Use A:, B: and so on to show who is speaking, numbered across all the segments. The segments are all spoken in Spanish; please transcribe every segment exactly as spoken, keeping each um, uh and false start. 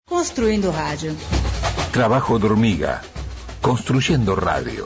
A: Construindo rádio.
B: Trabajo de hormiga. Construyendo radio.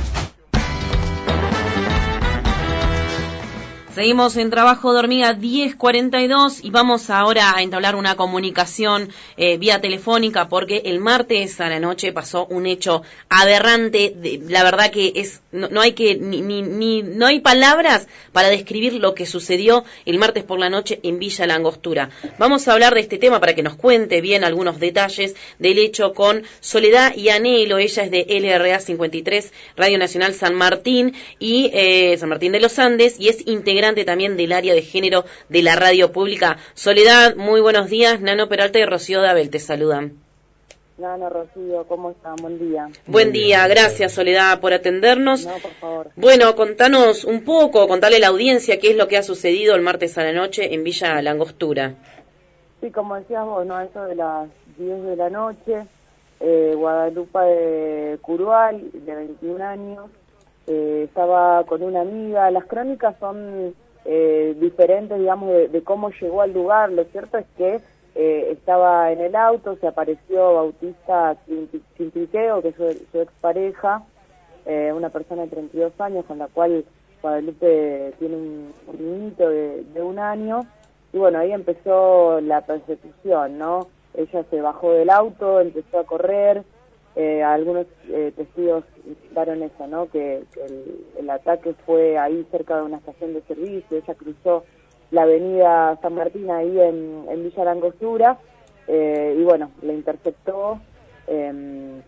C: Seguimos en Trabajo de Hormiga diez cuarenta y dos y vamos ahora a entablar una comunicación eh, vía telefónica porque el martes a la noche pasó un hecho aberrante. De, la verdad que es no, no hay que ni, ni, ni no hay palabras para describir lo que sucedió el martes por la noche en Villa La Angostura. Vamos a hablar de este tema para que nos cuente bien algunos detalles del hecho con Soledad Ianelo. Ella es de L R A cincuenta y tres, Radio Nacional San Martín y eh, San Martín de los Andes, y es integrante también del área de género de la radio pública. Soledad, muy buenos días. Nano Peralta y Rocío Dabel te saludan.
D: Nano, Rocío, ¿cómo están? Buen día.
C: Buen día, gracias Soledad por atendernos.
D: No, por favor.
C: Bueno, contanos un poco, contarle a la audiencia qué es lo que ha sucedido el martes a la noche en Villa La Angostura.
D: Sí, como decías vos, ¿no? Eso de las diez de la noche, eh, Guadalupe de Curual, de veintiún años, eh, estaba con una amiga. Las crónicas son eh, diferentes, digamos, de, de cómo llegó al lugar. Lo cierto es que eh, estaba en el auto, se apareció Bautista Quintiqueo, que es su, su expareja, eh, una persona de treinta y dos años con la cual Guadalupe tiene un, un niñito de, de un año. Y bueno, ahí empezó la persecución, ¿no? Ella se bajó del auto, empezó a correr. Eh, algunos eh, testigos daron eso, ¿no? Que, que el, el ataque fue ahí cerca de una estación de servicio. Ella cruzó la avenida San Martín ahí en, en Villa La Angostura, eh, y bueno, la interceptó eh,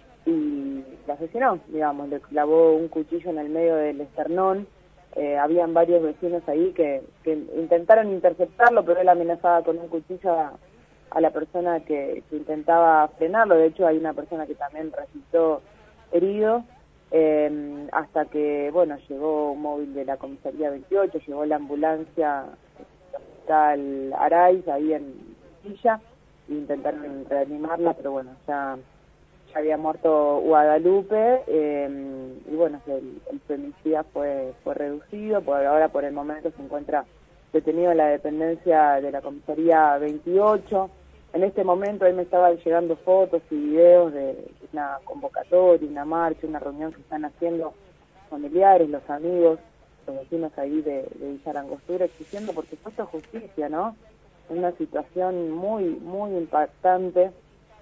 D: y la asesinó, digamos, le clavó un cuchillo en el medio del esternón. Eh, habían varios vecinos ahí que, que intentaron interceptarlo, pero él amenazaba con un cuchillo a, a la persona que, que intentaba frenarlo. De hecho, hay una persona que también resultó herido, eh, hasta que, bueno, llegó un móvil de la comisaría veintiocho, llegó la ambulancia del hospital Araiz, ahí en Villa, e intentaron reanimarla, pero bueno, ya... ya había muerto Guadalupe, eh, y bueno, el, el femicidio fue fue reducido, por ahora por el momento se encuentra detenido en la dependencia de la comisaría veintiocho. En este momento ahí me estaban llegando fotos y videos de una convocatoria, una marcha, una reunión que están haciendo familiares, los amigos, los vecinos ahí de, de Villa La Angostura, exigiendo por supuesto justicia, ¿no? Es una situación muy, muy impactante,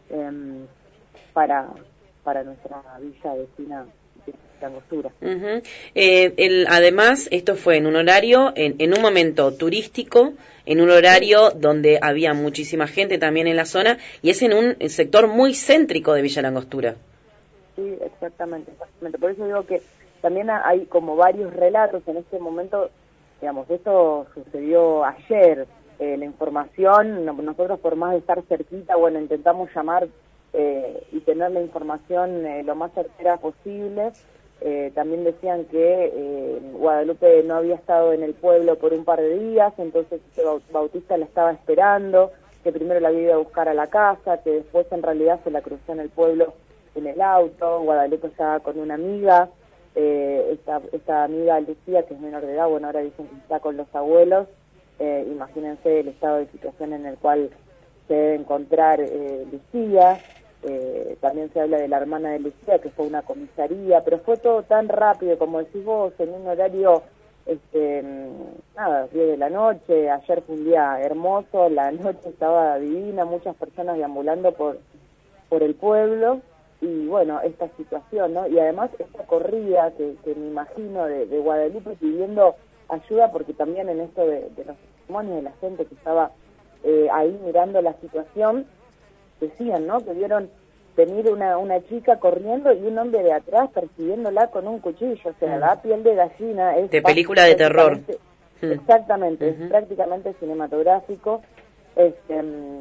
D: eh, para para nuestra villa vecina de La Angostura.
C: Uh-huh. eh, el, además, esto fue en un horario, en, en un momento turístico, en un horario sí, donde había muchísima gente también en la zona, y es en un sector muy céntrico de Villa La Angostura.
D: Sí, exactamente, exactamente. Por eso digo que también hay como varios relatos en este momento. Digamos, esto sucedió ayer, eh, la información, nosotros por más de estar cerquita, bueno, intentamos llamar Eh, y tener la información eh, lo más certera posible. Eh, también decían que eh, Guadalupe no había estado en el pueblo por un par de días, entonces Bautista la estaba esperando, que primero la había ido a buscar a la casa, que después en realidad se la cruzó en el pueblo en el auto. Guadalupe estaba con una amiga, eh, esta, esta amiga Lucía, que es menor de edad, bueno, ahora dicen que está con los abuelos. Eh, imagínense el estado de situación en el cual se debe encontrar eh, Lucía. Eh, también se habla de la hermana de Lucía, que fue una comisaría, pero fue todo tan rápido, como decís vos, en un horario, este, nada, diez de la noche. Ayer fue un día hermoso, la noche estaba divina, muchas personas deambulando por, por el pueblo, y bueno, esta situación, ¿no? Y además esta corrida que, que me imagino de, de Guadalupe pidiendo ayuda, porque también en esto de, de los testimonios de la gente que estaba eh, ahí mirando la situación, decían, ¿no?, que vieron venir una una chica corriendo y un hombre de atrás persiguiéndola con un cuchillo. O sea, mm. da piel de gallina. Es
C: de película de terror.
D: Exactamente,
C: uh-huh.
D: Es prácticamente cinematográfico. Este,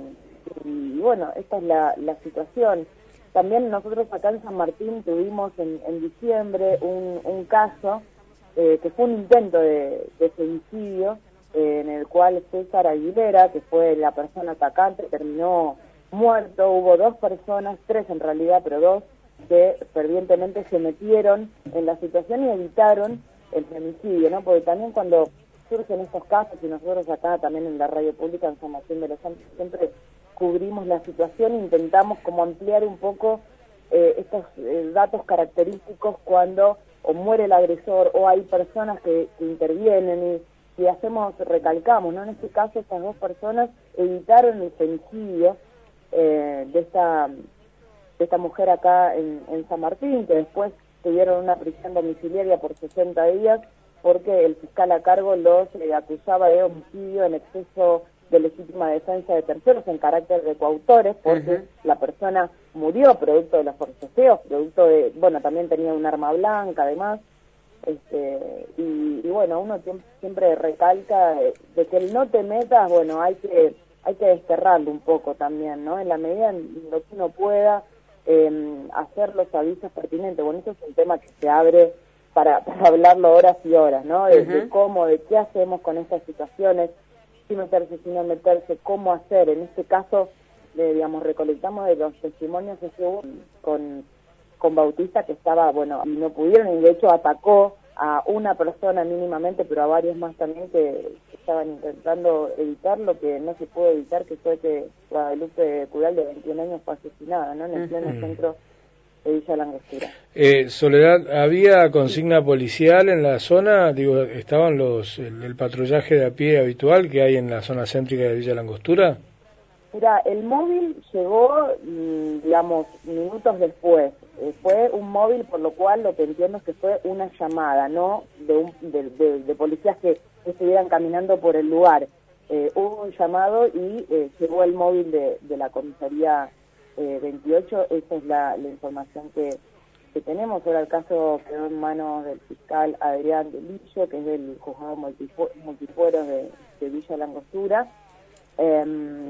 D: y bueno, esta es la, la situación. También nosotros acá en San Martín tuvimos en, en diciembre un, un caso eh, que fue un intento de, de femicidio, eh, en el cual César Aguilera, que fue la persona atacante, terminó muerto. Hubo dos personas, tres en realidad, pero dos, que fervientemente se metieron en la situación y evitaron el femicidio, ¿no? Porque también cuando surgen estos casos, y nosotros acá también en la radio pública en San Martín de los Andes siempre cubrimos la situación, intentamos como ampliar un poco eh, estos eh, datos característicos cuando o muere el agresor o hay personas que, que intervienen y, y hacemos, recalcamos, ¿no? En este caso estas dos personas evitaron el femicidio eh, de esta de esta mujer acá en, en San Martín, que después tuvieron una prisión domiciliaria por sesenta días porque el fiscal a cargo los eh, acusaba de homicidio en exceso de legítima defensa de terceros en carácter de coautores, porque uh-huh. la persona murió producto de los forcejeos, producto de, bueno, también tenía un arma blanca además, este, y, y bueno, uno siempre recalca de, de que el no te metas, bueno, hay que hay que desterrarlo un poco también, ¿no? En la medida en lo que uno pueda eh, hacer los avisos pertinentes. Bueno, eso es un tema que se abre para, para hablarlo horas y horas, ¿no? De, uh-huh. de cómo, de qué hacemos con estas situaciones, si meterse, si no meterse, cómo hacer. En este caso, eh, digamos, recolectamos de los testimonios que hubo con, con Bautista, que estaba, bueno, y no pudieron, y de hecho atacó a una persona mínimamente, pero a varios más también que, que estaban intentando evitar lo que no se pudo evitar, que fue que Guadalupe Cural, de veintiún años, fue asesinada, ¿no? En el pleno uh-huh. centro de Villa Langostura.
A: Eh, Soledad, ¿había consigna policial en la zona? Digo, ¿estaban los el, el patrullaje de a pie habitual que hay en la zona céntrica de Villa Langostura?
D: Mira, el móvil llegó, digamos, minutos después. Eh, fue un móvil, por lo cual lo que entiendo es que fue una llamada, no de, un, de, de, de policías que, que estuvieran caminando por el lugar. Eh, hubo un llamado y eh, llegó el móvil de, de la comisaría eh, veintiocho. Esa es la, la información que, que tenemos. Ahora el caso quedó en manos del fiscal Adrián de Lillo, que es del juzgado multifu multifueros de, de Villa Langostura. Eh,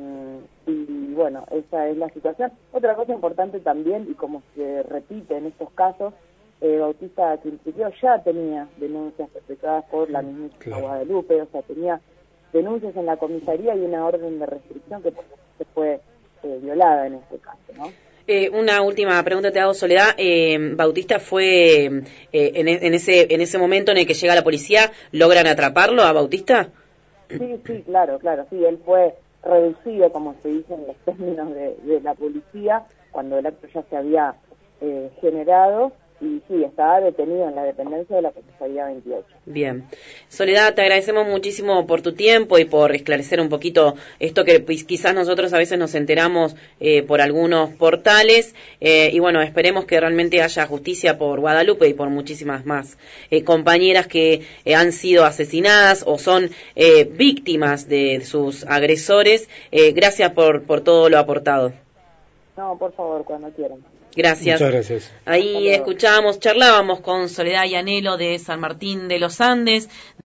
D: y bueno, esa es la situación. Otra cosa importante también, y como se repite en estos casos, eh, Bautista al principio ya tenía denuncias perpetradas por la ministra claro. Guadalupe, o sea, tenía denuncias en la comisaría y una orden de restricción que se fue eh, violada en este caso, ¿no?
C: Eh, una última pregunta te hago, Soledad. Eh, Bautista fue eh, en, en ese en ese momento en el que llega la policía, ¿logran atraparlo a Bautista?
D: Sí, sí, claro, claro, sí, él fue reducido, como se dice en los términos de, de la policía, cuando el acto ya se había eh, generado, y sí, estaba detenido en la dependencia de la comisaría veintiocho.
C: Bien. Soledad, te agradecemos muchísimo por tu tiempo y por esclarecer un poquito esto que pues, quizás nosotros a veces nos enteramos eh, por algunos portales, eh, y bueno, esperemos que realmente haya justicia por Guadalupe y por muchísimas más eh, compañeras que eh, han sido asesinadas o son eh, víctimas de sus agresores. Eh, gracias por, por todo lo aportado.
D: No, por favor, cuando quieran.
C: Gracias.
A: Muchas gracias.
C: Ahí escuchábamos, charlábamos con Soledad Ianelo de San Martín de los Andes.